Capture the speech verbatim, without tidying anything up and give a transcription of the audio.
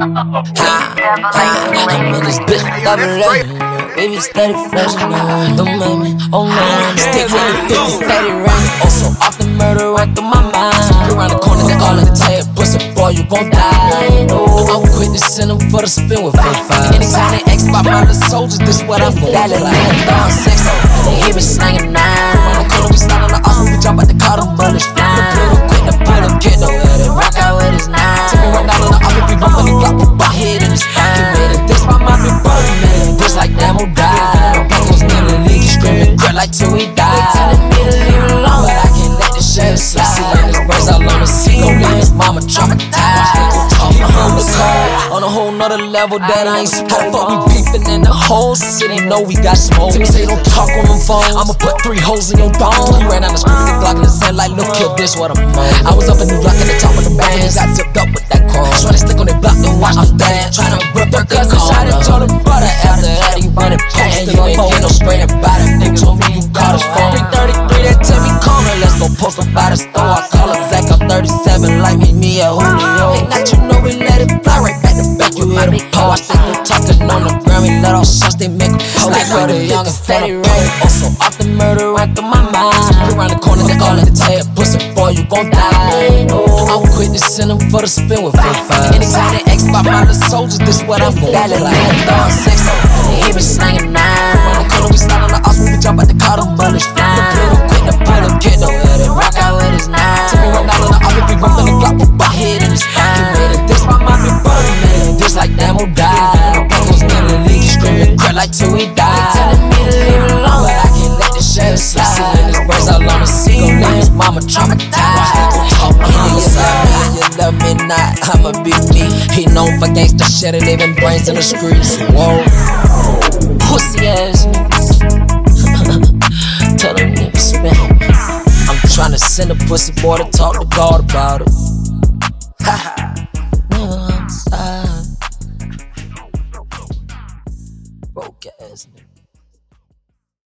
I'm in this bitch, double A. Baby, steady flashing on. Don't make me, oh no. Stick with the fifty, steady rain. Also, off the murder right through my mind. Around the corner, they all in the tire. Pussy boy, you gon' die. I'm quick to send them for the spin with forty-five. Anytime they ask about my little soldiers, this what I'm gon' do. Throwing sex on, they hear me slanging nine. Around the corner, we slide on the awesome. We jump out the car, them bullets flying. The pill, quick to pull them, get no way. Rock out with his nine. Take me right down on the office, we bump on the Glock, put my head in the spine. Get ready, this my mind be burning, man. Bitch like damn, who died? My brothers near the league, screaming, cry like till we die. They telling me to leave it alone, but I can't let this shit slide. See, when this birds all on the sea, gon' leave his mama traumatized. On a whole nother level that I ain't spoke. Fuck, we beefing in the whole city, know we got smoke. Timmy say don't talk on them phones, I'ma put three holes in your dome. He ran down the street with the Glock in his hand like, look here, this what I'm on. I was up in New York at the top of the bands, got zipped up with that chrome. Tryna stick on their block and watch me dance. Tryna rip her cousin, shot it, told her butter. After that, he running post, and you ain't get no spraying by the nigga. Told me you caught his phone. three thirty-three, that tell me call her. Let's go post up by the store. I call her Zach, I'm thirty-seven, like me, me a Julio. Ain't not you know we let it fly right back to back. You hear them po, I think they talking on the ground. We let all shots, they make a po. Like where the young and steady rain. Also off the murder right through my mind. Around the corner, they all in the tire. Pussy boy, you gon' die. I'm quick to send them for the spin with forty-five. Anytime they ask about my little soldiers, this what I'm gon' do. Throwing sex on, they hear me slanging nine. Around the corner, we slide on the awesome. We jump out the car, them bullets flying. The pill, quick to pull them, get no way. Rock out with his nine. Take me right down on the office, we bump on the Glock, put my head in the spine. Get ready, this my mind be burning, man. Just like damn, who died? My brothers near the league, screaming, cry like till we die. They telling me to leave it alone, but I can't let this shit slide. See, when this birds all on the sea, gon' leave his mama traumatized. You love me not, I'ma be me. He known for gangsta shit and leaving brains in the streets. Whoa, pussy ass niggas. Tell them niggas spin. I'm tryna send a pussy boy to talk to God about it. Haha.